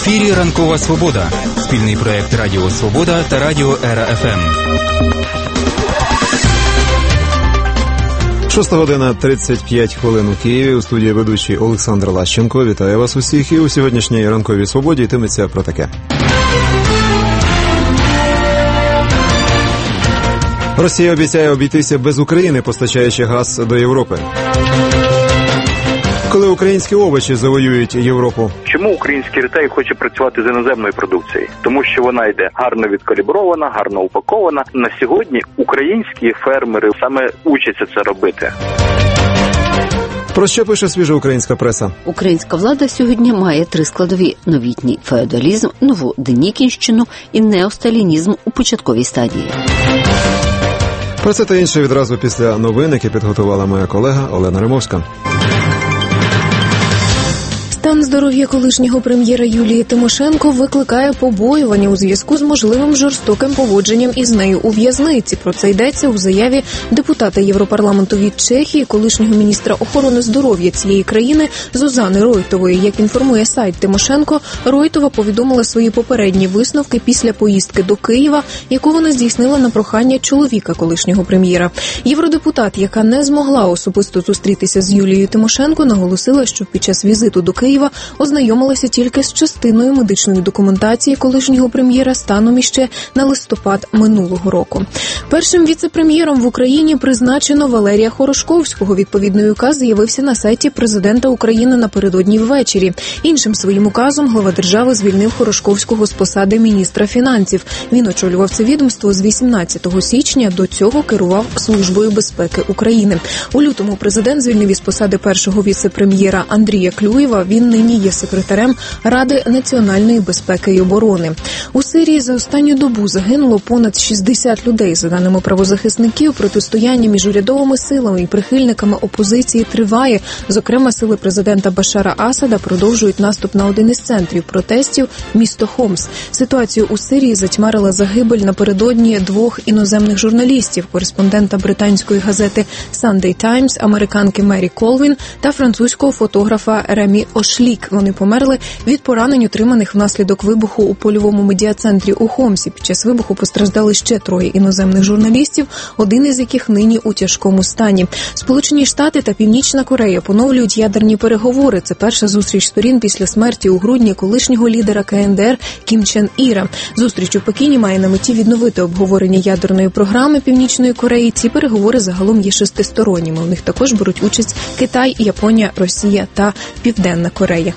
ефірі «Ранкова Свобода» – спільний проєкт Радіо Свобода та Радіо Ера ФМ. 6:35 у Києві. У студії ведучий Олександр Лащенко. Вітаю вас усіх. І у сьогоднішній «Ранковій Свободі» йтиметься про таке. Росія обіцяє обійтися без України, постачаючи газ до Європи. Коли українські овочі завоюють Європу? Чому український ритейл хоче працювати з іноземною продукцією? Тому що вона йде гарно відкалібрована, гарно упакована. На сьогодні українські фермери саме учаться це робити. Про що пише свіжа українська преса? Українська влада сьогодні має три складові: новітній феодалізм, нову денікінщину і неосталінізм у початковій стадії. Про це та інше відразу після новин, які підготувала моя колега Олена Римовська. Стан здоров'я колишнього прем'єра Юлії Тимошенко викликає побоювання у зв'язку з можливим жорстоким поводженням із нею у в'язниці. Про це йдеться у заяві депутата Європарламенту від Чехії, колишнього міністра охорони здоров'я цієї країни Зузани Ройтової. Як інформує сайт Тимошенко, Ройтова повідомила свої попередні висновки після поїздки до Києва, яку вона здійснила на прохання чоловіка колишнього прем'єра. Євродепутат, яка не змогла особисто зустрітися з Юлією Тимошенко, наголосила, що під час візиту до Києва ознайомилася тільки з частиною медичної документації колишнього прем'єра станом іще на листопад минулого року. Першим віце-прем'єром в Україні призначено Валерія Хорошковського. Відповідний указ з'явився на сайті президента України напередодні ввечері. Іншим своїм указом глава держави звільнив Хорошковського з посади міністра фінансів. Він очолював це відомство з 18 січня, до цього керував Службою безпеки України. У лютому президент звільнив із посади першого віце-прем'єра Андрія Клюєва. Він нині є секретарем Ради національної безпеки і оборони. У Сирії за останню добу загинуло понад 60 людей. За даними правозахисників, протистояння між урядовими силами і прихильниками опозиції триває. Зокрема, сили президента Башара Асада продовжують наступ на один із центрів протестів – місто Хомс. Ситуацію у Сирії затьмарила загибель напередодні двох іноземних журналістів – кореспондента британської газети Sunday Times, американки Мері Колвін та французького фотографа Ремі Ошлік. Вони померли від поранень, отриманих внаслідок вибуху у польовому медіа-центрі у Хомсі. Під час вибуху постраждали ще троє іноземних журналістів, один із яких нині у тяжкому стані. Сполучені Штати та Північна Корея поновлюють ядерні переговори. Це перша зустріч сторін після смерті у грудні колишнього лідера КНДР Кім Чен Іра. Зустріч у Пекіні має на меті відновити обговорення ядерної програми Північної Кореї. Ці переговори загалом є шестисторонніми. У них також беруть участь Китай, Японія, Росія та Південна Корея.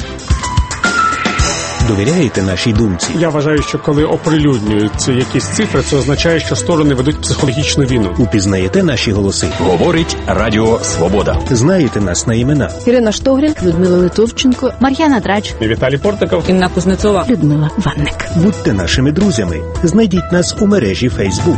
Довіряєте нашій думці? Я вважаю, що коли оприлюднюються якісь цифри, це означає, що сторони ведуть психологічну війну. Упізнаєте наші голоси? Говорить Радіо Свобода. Знаєте нас на імена? Ірина Штогрін, Людмила Литовченко, Мар'яна Драч, Віталій Портиков, Інна Кузнецова, Людмила Ванник. Будьте нашими друзями. Знайдіть нас у мережі Facebook.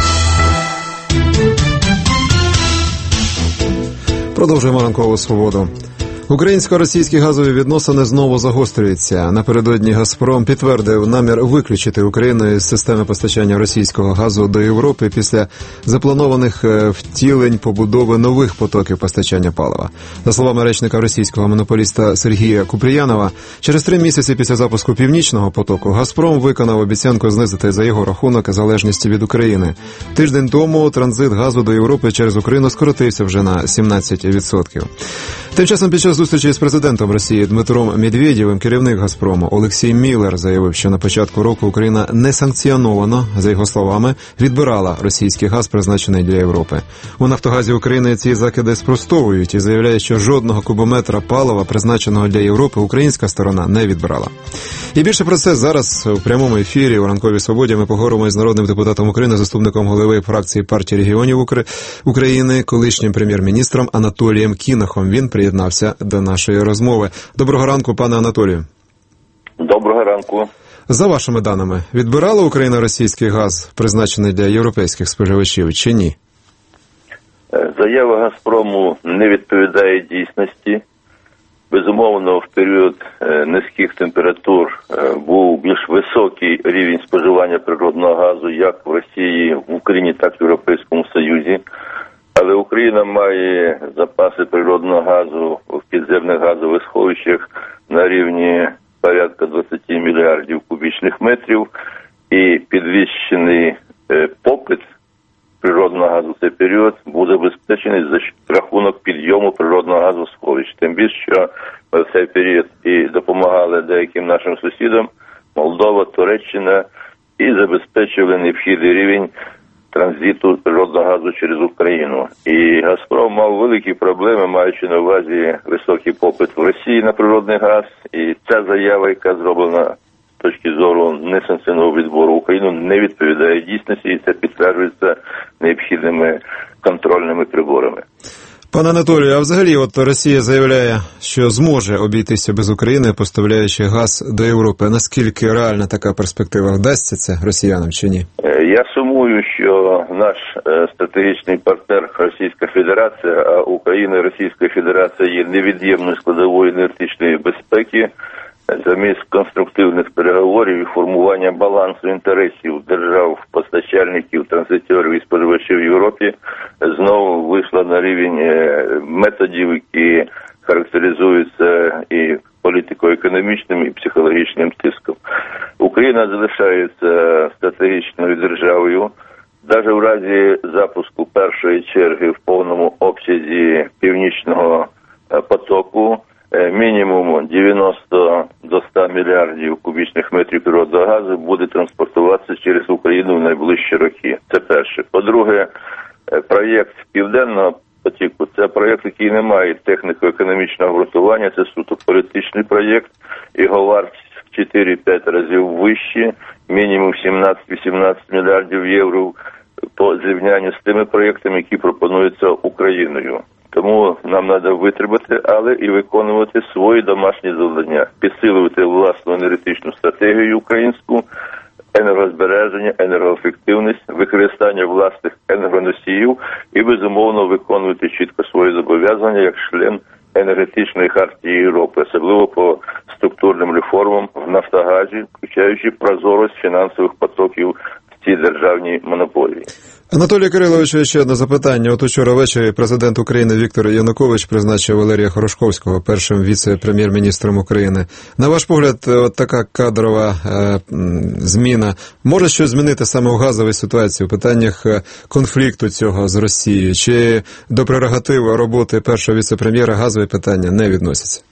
Продовжуємо «Ранкову Свободу». Українсько-російські газові відносини знову загострюються. Напередодні «Газпром» підтвердив намір виключити Україну із системи постачання російського газу до Європи після запланованих втілень побудови нових потоків постачання палива. За словами речника російського монополіста Сергія Купріянова, через 3 місяці після запуску «Північного потоку» «Газпром» виконав обіцянку знизити за його рахунок залежність від України. Тиждень тому транзит газу до Європи через Україну скоротився вже на 17%. Тим часом під час зустрічі з президентом Росії Дмитром Медведєвим керівник «Газпрому» Олексій Міллер заявив, що на початку року Україна несанкціоновано, за його словами, відбирала російський газ, призначений для Європи. У «Нафтогазі» України ці закиди спростовують і заявляють, що жодного кубометра палива, призначеного для Європи, українська сторона не відбирала. І більше про це зараз у прямому ефірі у «Ранковій Свободі» ми поговоримо із народним депутатом України, заступником голови фракції партії регіонів України, колишнім прем'єр-міністром Анатолієм Кінахом. Він приєднався до нашої розмови. Доброго ранку, пане Анатолію. Доброго ранку. За вашими даними, відбирала Україна російський газ, призначений для європейських споживачів, чи ні? Заява «Газпрому» не відповідає дійсності. Безумовно, в період низьких температур був більш високий рівень споживання природного газу як в Росії, в Україні, так і в Європейському Союзі. Але Україна має запаси природного газу в підземних газових сховищах на рівні порядка 20 мільярдів кубічних метрів, і підвищений попит природного газу в цей період буде забезпечений за рахунок підйому природного газу сховищ. Тим більше, що в цей період і допомагали деяким нашим сусідам, Молдова, Туреччина, і забезпечили необхідний рівень транзиту природного газу через Україну. І «Газпром» мав великі проблеми, маючи на увазі високий попит в Росії на природний газ. І ця заява, яка зроблена з точки зору несанкціонованого відбору Україну, не відповідає дійсності, і це підтверджується необхідними контрольними приборами. Пане Анатолію, а взагалі от Росія заявляє, що зможе обійтися без України, поставляючи газ до Європи. Наскільки реальна така перспектива? Вдасться це росіянам чи ні? Я сумую, що наш стратегічний партнер Російська Федерація, а Україна і Російська Федерація є невід'ємною складовою енергетичної безпеки, замість конструктивних переговорів і формування балансу інтересів держав, постачальників, транзиторів і споживачів в Європі знову вийшла на рівень методів, які характеризуються і політико-економічним, і психологічним тиском. Україна залишається стратегічною державою. Навіть в разі запуску першої черги в повному обсязі Північного потоку мінімум 90 до 100 мільярдів кубічних метрів природного газу буде транспортуватися через Україну в найближчі роки. Це перше. По-друге, проєкт Південного потоку – це проєкт, який не має техніко-економічного обґрунтування, це суто політичний проєкт. Його вартість в 4-5 разів вищі, мінімум 17-18 мільярдів євро по зрівнянню з тими проєктами, які пропонуються Україною. Тому нам треба витримати, але і виконувати свої домашні завдання, підсилювати власну енергетичну стратегію українську, енергозбереження, енергоефективність, використання власних енергоносіїв і, безумовно, виконувати чітко свої зобов'язання як член енергетичної хартії Європи, особливо по структурним реформам в Нафтогазі, включаючи прозорість фінансових потоків в цій державній монополії. Анатолій Кирилович, ще одне запитання. От учора ввечері президент України Віктор Янукович призначив Валерія Хорошковського першим віце-прем'єр-міністром України. На ваш погляд, от така кадрова зміна може щось змінити саме в газовій ситуації, у питаннях конфлікту цього з Росією? Чи до прерогатив роботи першого віце-прем'єра газові питання не відносяться?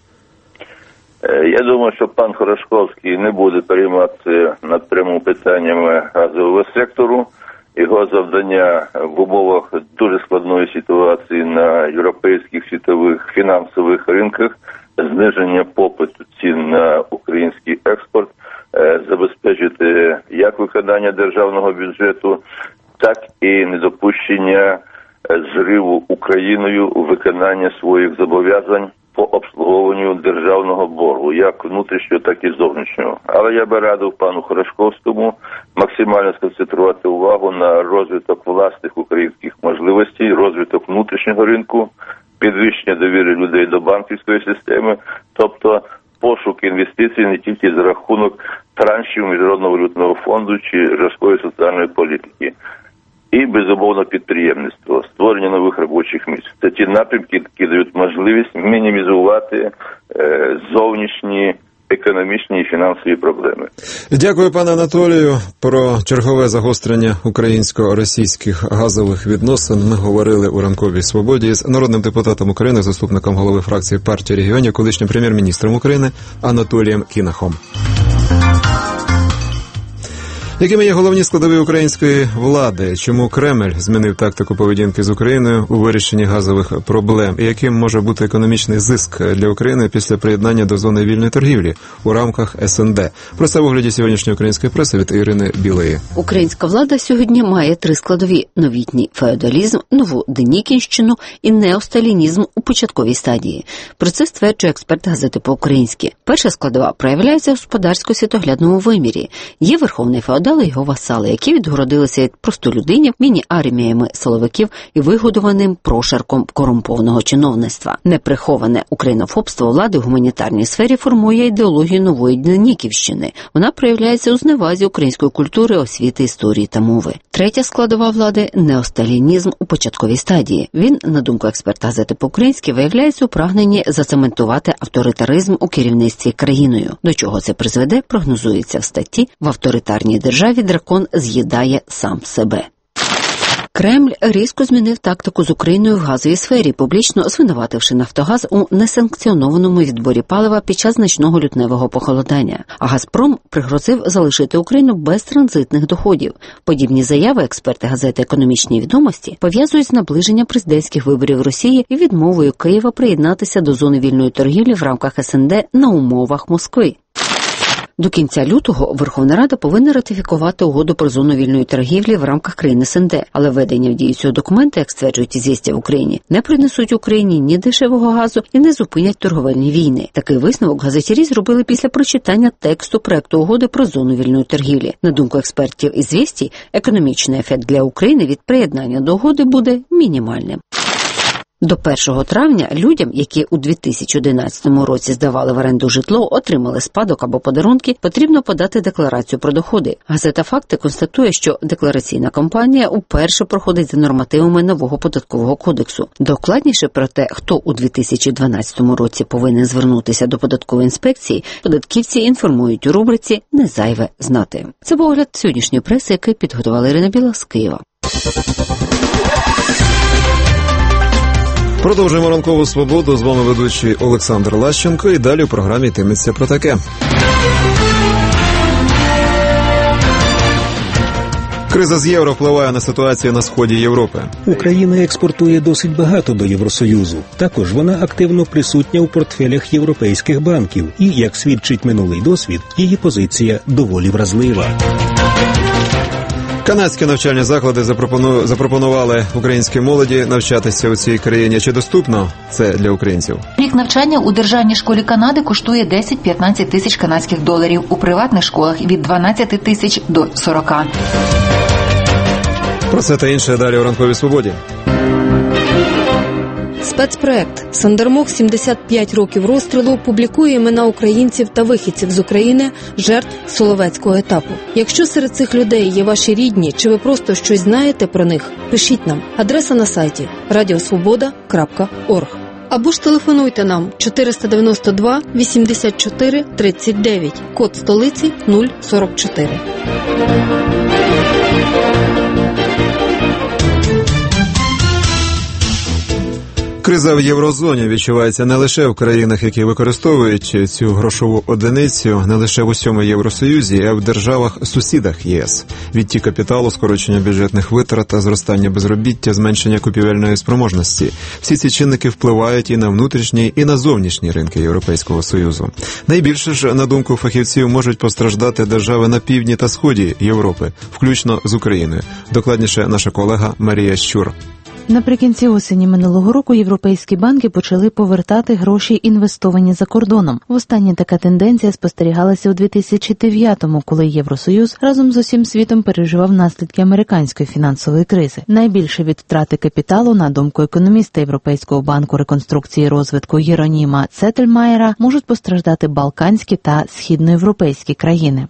Я думаю, що пан Хорошковський не буде перейматися напряму питаннями газового сектору. Його завдання в умовах дуже складної ситуації на європейських світових фінансових ринках, зниження попиту цін на український експорт, забезпечити як виконання державного бюджету, так і недопущення зриву Україною у виконання своїх зобов'язань по обслуговуванню державного боргу, як внутрішнього, так і зовнішнього. Але я би радив пану Хорошковському максимально сконцентрувати увагу на розвиток власних українських можливостей, розвиток внутрішнього ринку, підвищення довіри людей до банківської системи, тобто пошук інвестицій не тільки за рахунок траншів Міжнародного валютного фонду чи жорсткої соціальної політики. І, безумовно, підприємництво, створення нових робочих місць. Це ті напрямки, які дають можливість мінімізувати зовнішні економічні і фінансові проблеми. Дякую, пане Анатолію. Про чергове загострення українсько-російських газових відносин ми говорили у ранковій свободі з народним депутатом України, заступником голови фракції партії регіонів, колишнім прем'єр-міністром України Анатолієм Кінахом. Якими є головні складові української влади? Чому Кремль змінив тактику поведінки з Україною у вирішенні газових проблем? І яким може бути економічний зиск для України після приєднання до зони вільної торгівлі у рамках СНД? Про це в огляді сьогоднішньої української преси від Ірини Білої. Українська влада сьогодні має три складові – новітній феодалізм, нову денікінщину і неосталінізм у початковій стадії. Про це стверджує експерт газети «По-українськи». Перша складова проявляється в господарсько-світоглядному вимірі. Є верховний феодал, стояли його васали, які відгородилися від простолюдинів, міні-арміями силовиків і вигодованим прошарком корумпованого чиновництва. Неприховане українофобство влади в гуманітарній сфері формує ідеологію нової Деніківщини. Вона проявляється у зневазі української культури, освіти, історії та мови. Третя складова влади – неосталінізм у початковій стадії. Він, на думку експерта газети «По-українськи», виявляється у прагненні зацементувати авторитаризм у керівництві країною. До чого це призведе, прогнозується в статті «В авторитарній державі дракон з'їдає сам себе». Кремль різко змінив тактику з Україною в газовій сфері, публічно звинувативши «Нафтогаз» у несанкціонованому відборі палива під час значного лютневого похолодання. А «Газпром» пригрозив залишити Україну без транзитних доходів. Подібні заяви експерти газети «Економічні відомості» пов'язують з наближенням президентських виборів в Росії і відмовою Києва приєднатися до зони вільної торгівлі в рамках СНД на умовах Москви. До кінця лютого Верховна Рада повинна ратифікувати угоду про зону вільної торгівлі в рамках країн СНД, але введення в дію цього документу, як стверджують «Ізвістія» в Україні, не принесуть Україні ні дешевого газу і не зупинять торговельні війни. Такий висновок газетярі зробили після прочитання тексту проекту угоди про зону вільної торгівлі. На думку експертів «Ізвістій», економічний ефект для України від приєднання до угоди буде мінімальним. До 1 травня людям, які у 2011 році здавали в оренду житло, отримали спадок або подарунки, потрібно подати декларацію про доходи. Газета «Факти» констатує, що деклараційна кампанія уперше проходить за нормативами нового податкового кодексу. Докладніше про те, хто у 2012 році повинен звернутися до податкової інспекції, податківці інформують у рубриці «Не зайве знати». Це був огляд сьогоднішньої преси, який підготувала Ірина Біла з Києва. Продовжуємо ранкову свободу. З вами ведучий Олександр Лащенко. І далі у програмі йтиметься про таке. Криза з євро впливає на ситуацію на сході Європи. Україна експортує досить багато до Євросоюзу. Також вона активно присутня у портфелях європейських банків. І, як свідчить минулий досвід, її позиція доволі вразлива. Канадські навчальні заклади запропонували українській молоді навчатися у цій країні. Чи доступно це для українців? Рік навчання у Державній школі Канади коштує 10-15 тисяч канадських доларів. У приватних школах від 12 тисяч до 40. Про це та інше далі у ранковій свободі. Спецпроект «Сандармох. 75 років розстрілу» публікує імена українців та вихідців з України, жертв Соловецького етапу. Якщо серед цих людей є ваші рідні, чи ви просто щось знаєте про них, пишіть нам. Адреса на сайті radiosvoboda.org. Або ж телефонуйте нам 492 84 39, код столиці 044. Криза в єврозоні відчувається не лише в країнах, які використовують цю грошову одиницю, не лише в усьому Євросоюзі, а в державах-сусідах ЄС. Відтік капіталу, скорочення бюджетних витрат та зростання безробіття, зменшення купівельної спроможності. Всі ці чинники впливають і на внутрішні, і на зовнішні ринки Європейського Союзу. Найбільше ж, на думку фахівців, можуть постраждати держави на півдні та сході Європи, включно з Україною. Докладніше наша колега Марія Щур. Наприкінці осені минулого року європейські банки почали повертати гроші, інвестовані за кордоном. Востаннє така тенденція спостерігалася у 2009-му, коли Євросоюз разом з усім світом переживав наслідки американської фінансової кризи. Найбільше від втрати капіталу, на думку економіста Європейського банку реконструкції і розвитку Єроніма Цетельмаєра, можуть постраждати балканські та східноєвропейські країни.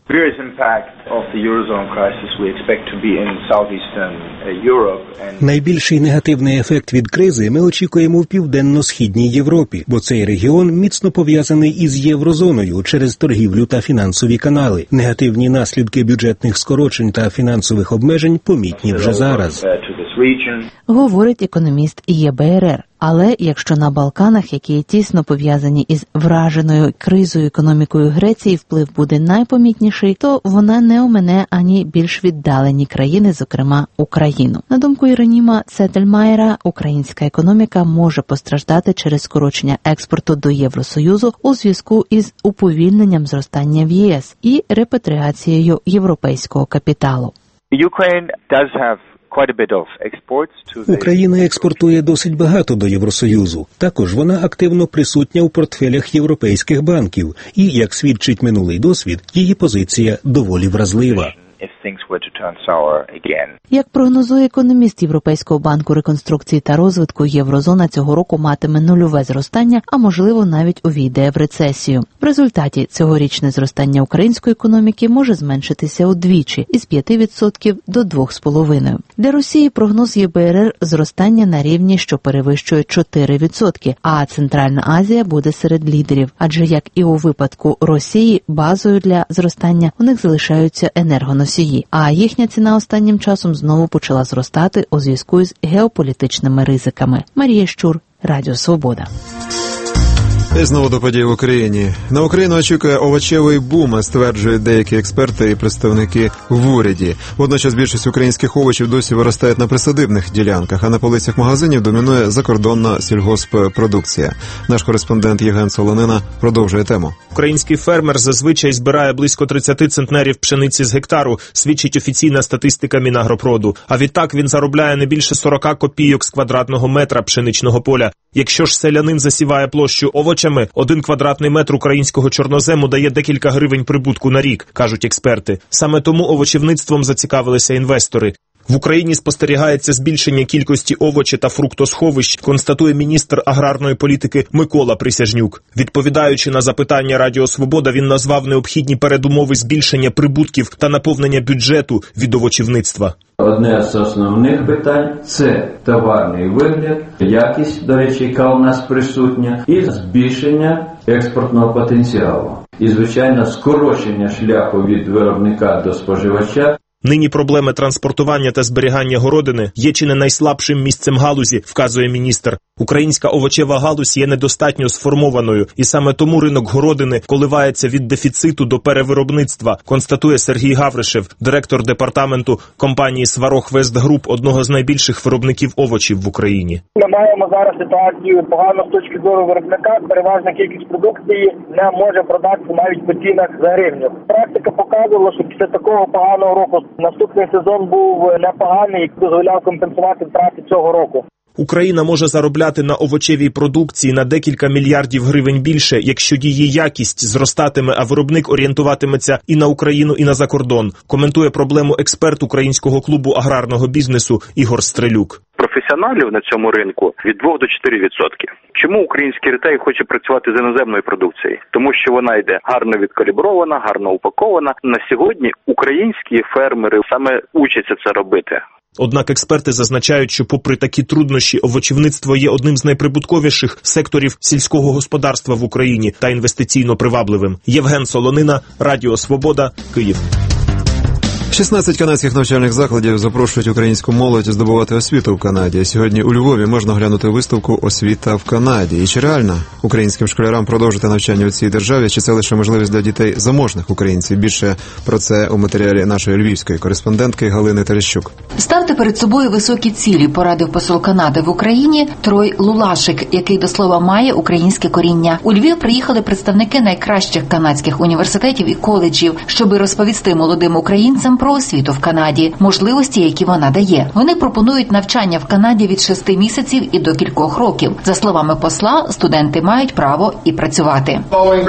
Найбільший негативний ефект від кризи ми очікуємо в Південно-Східній Європі, бо цей регіон міцно пов'язаний із єврозоною через торгівлю та фінансові канали. Негативні наслідки бюджетних скорочень та фінансових обмежень помітні вже зараз. Говорить економіст ЄБРР. Але якщо на Балканах, які тісно пов'язані із враженою кризою економікою Греції, вплив буде найпомітніший, то вона не омине ані більш віддалені країни, зокрема Україну. На думку Єроніма Цетельмаєра, українська економіка може постраждати через скорочення експорту до Євросоюзу у зв'язку із уповільненням зростання в ЄС і репатріацією європейського капіталу. Україна експортує досить багато до Євросоюзу. Також вона активно присутня у портфелях європейських банків. І, як свідчить минулий досвід, її позиція доволі вразлива. Як прогнозує економіст Європейського банку реконструкції та розвитку, єврозона цього року матиме нульове зростання, а можливо навіть увійде в рецесію. В результаті цьогорічне зростання української економіки може зменшитися удвічі – із 5% до 2,5%. Для Росії прогноз ЄБРР – зростання на рівні, що перевищує 4%, а Центральна Азія буде серед лідерів. Адже, як і у випадку Росії, базою для зростання у них залишаються енергоносії, а їхня ціна останнім часом знову почала зростати у зв'язку з геополітичними ризиками. Марія Щур, Радіо Свобода. І знову до подій в Україні. На Україну очікує овочевий бум, стверджують деякі експерти і представники в уряді. Водночас більшість українських овочів досі виростають на присадибних ділянках, а на полицях магазинів домінує закордонна сільгосппродукція. Наш кореспондент Євген Солонина продовжує тему. Український фермер зазвичай збирає близько 30 центнерів пшениці з гектару, свідчить офіційна статистика Мінагропроду. А відтак він заробляє не більше 40 копійок з квадратного метра пшеничного поля. Якщо ж селянин засіває площу овочами, 1 квадратний метр українського чорнозему дає декілька гривень прибутку на рік, кажуть експерти. Саме тому овочівництвом зацікавилися інвестори. В Україні спостерігається збільшення кількості овочі та фруктосховищ, констатує міністр аграрної політики Микола Присяжнюк. Відповідаючи на запитання Радіо Свобода, він назвав необхідні передумови збільшення прибутків та наповнення бюджету від овочівництва. Одне з основних питань – це товарний вигляд, якість, до речі, яка у нас присутня, і збільшення експортного потенціалу. І, звичайно, скорочення шляху від виробника до споживача. Нині проблеми транспортування та зберігання городини є чи не найслабшим місцем галузі, вказує міністр. Українська овочева галузь є недостатньо сформованою, і саме тому ринок городини коливається від дефіциту до перевиробництва, констатує Сергій Гавришев, директор департаменту компанії «Сварог Вест Груп», одного з найбільших виробників овочів в Україні. Ми маємо зараз ситуацію погану з точки зору виробника. Переважна кількість продукції не може продатися навіть по цінах за гривню. Практика показувала, що після такого поганого року наступний сезон був непоганий і дозволяв компенсувати втрати цього року. Україна може заробляти на овочевій продукції на декілька мільярдів гривень більше, якщо її якість зростатиме, а виробник орієнтуватиметься і на Україну, і на закордон, коментує проблему експерт Українського клубу аграрного бізнесу Ігор Стрелюк. Професіоналів на цьому ринку від 2 до 4%. Чому український ретейл хоче працювати з іноземною продукцією? Тому що вона йде гарно відкалібрована, гарно упакована. На сьогодні українські фермери саме учаться це робити. Однак експерти зазначають, що попри такі труднощі, овочівництво є одним з найприбутковіших секторів сільського господарства в Україні та інвестиційно привабливим. Євген Солонина, Радіо Свобода, Київ. 16 канадських навчальних закладів запрошують українську молодь здобувати освіту в Канаді. Сьогодні у Львові можна оглянути виставку «Освіта в Канаді». І чи реально українським школярам продовжити навчання у цій державі, чи це лише можливість для дітей заможних українців? Більше про це у матеріалі нашої львівської кореспондентки Галини Терещук. Ставте перед собою високі цілі, порадив посол Канади в Україні Трой Лулашик, який, до слова, має українське коріння. У Львів приїхали представники найкращих канадських університетів і коледжів, щоби розповісти молодим українцям про освіту в Канаді, можливості, які вона дає. Вони пропонують навчання в Канаді від 6 місяців і до кількох років. За словами посла, студенти мають право і працювати.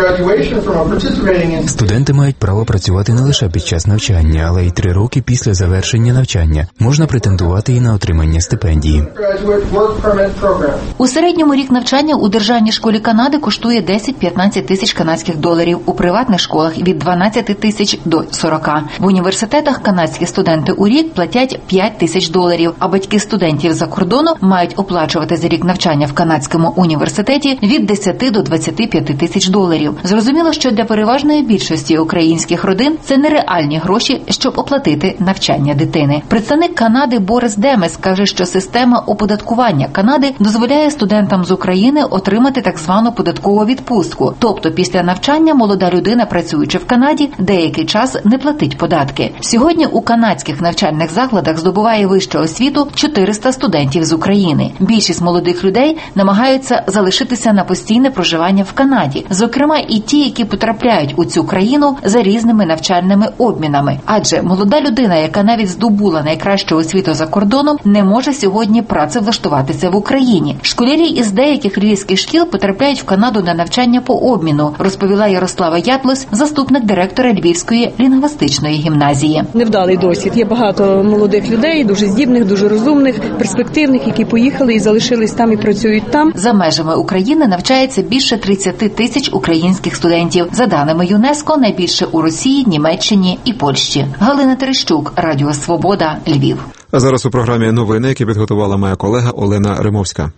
Студенти мають право працювати не лише під час навчання, але й 3 роки після завершення навчання. Можна претендувати і на отримання стипендії. У середньому рік навчання у державній школі Канади коштує 10-15 тисяч канадських доларів, у приватних школах від 12 тисяч до 40. В університетах канадські студенти у рік платять 5 тисяч доларів, а батьки студентів за кордону мають оплачувати за рік навчання в канадському університеті від 10 до 25 тисяч доларів. Зрозуміло, що для переважної більшості українських родин це нереальні гроші, щоб оплатити навчання дитини. Представник Канади Борис Демес каже, що система оподаткування Канади дозволяє студентам з України отримати так звану податкову відпустку. Тобто після навчання молода людина, працюючи в Канаді, деякий час не платить податки. Сьогодні у канадських навчальних закладах здобуває вищу освіту 400 студентів з України. Більшість молодих людей намагаються залишитися на постійне проживання в Канаді. Зокрема, і ті, які потрапляють у цю країну за різними навчальними обмінами. Адже молода людина, яка навіть здобула найкращу освіту за кордоном, не може сьогодні працевлаштуватися в Україні. Школярі із деяких львівських шкіл потрапляють в Канаду на навчання по обміну, розповіла Ярослава Ятлос, заступник директора Львівської лінгвістичної гімназії. Україні. Невдалий досвід. Є багато молодих людей, дуже здібних, дуже розумних, перспективних, які поїхали і залишились там і працюють там. За межами України навчається більше 30 тисяч українських студентів. За даними ЮНЕСКО, найбільше у Росії, Німеччині і Польщі. Галина Терещук, Радіо Свобода, Львів. А зараз у програмі новини, які підготувала моя колега Олена Римовська.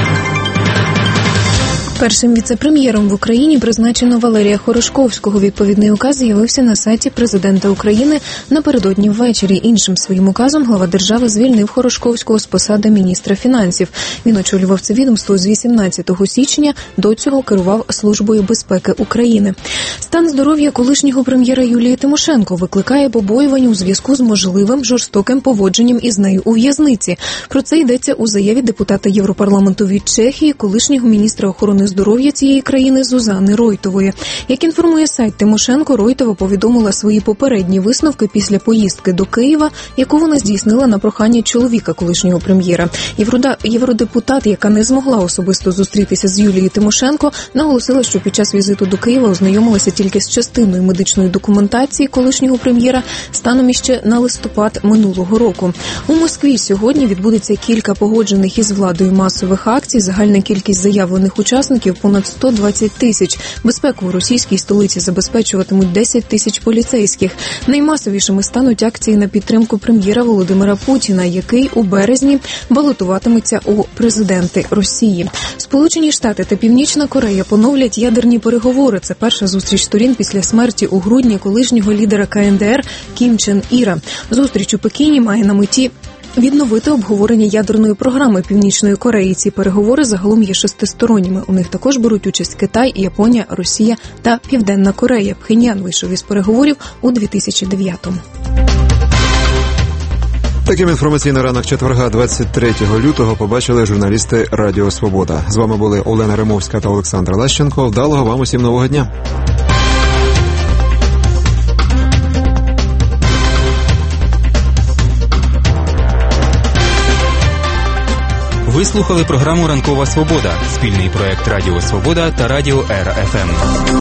Першим віце-прем'єром в Україні призначено Валерія Хорошковського. Відповідний указ з'явився на сайті президента України напередодні ввечері. Іншим своїм указом глава держави звільнив Хорошковського з посади міністра фінансів. Він очолював це відомство з 18 січня, до цього керував Службою безпеки України. Стан здоров'я колишнього прем'єра Юлії Тимошенко викликає побоювання у зв'язку з можливим жорстоким поводженням із нею у в'язниці. Про це йдеться у заяві депутата Європарламенту від Чехії, колишнього міністра охорони здоров'я цієї країни Зузани Ройтової. Як інформує сайт Тимошенко, Ройтова повідомила свої попередні висновки після поїздки до Києва, яку вона здійснила на прохання чоловіка колишнього прем'єра. Євродепутат, яка не змогла особисто зустрітися з Юлією Тимошенко, наголосила, що під час візиту до Києва ознайомилася тільки з частиною медичної документації колишнього прем'єра станом іще на листопад минулого року. У Москві сьогодні відбудеться кілька погоджених із владою масових акцій. Загальна кількість заявлених учасників понад 120 тисяч. Безпеку у російській столиці забезпечуватимуть 10 тисяч поліцейських. Наймасовішими стануть акції на підтримку прем'єра Володимира Путіна, який у березні балотуватиметься у президенти Росії. Сполучені Штати та Північна Корея поновлять ядерні переговори. Це перша зустріч сторін після смерті у грудні колишнього лідера КНДР Кім Чен Іра. Зустріч у Пекіні має на меті відновити обговорення ядерної програми Північної Кореї. Ці переговори загалом є шестисторонніми. У них також беруть участь Китай, Японія, Росія та Південна Корея. Пхеньян вийшов із переговорів у 2009-му. Таким інформаційний ранок четверга, 23 лютого, побачили журналісти Радіо Свобода. З вами були Олена Римовська та Олександр Лащенко. Вдалого вам усім нового дня. Ви слухали програму «Ранкова Свобода» – спільний проект Радіо Свобода та Радіо РФМ.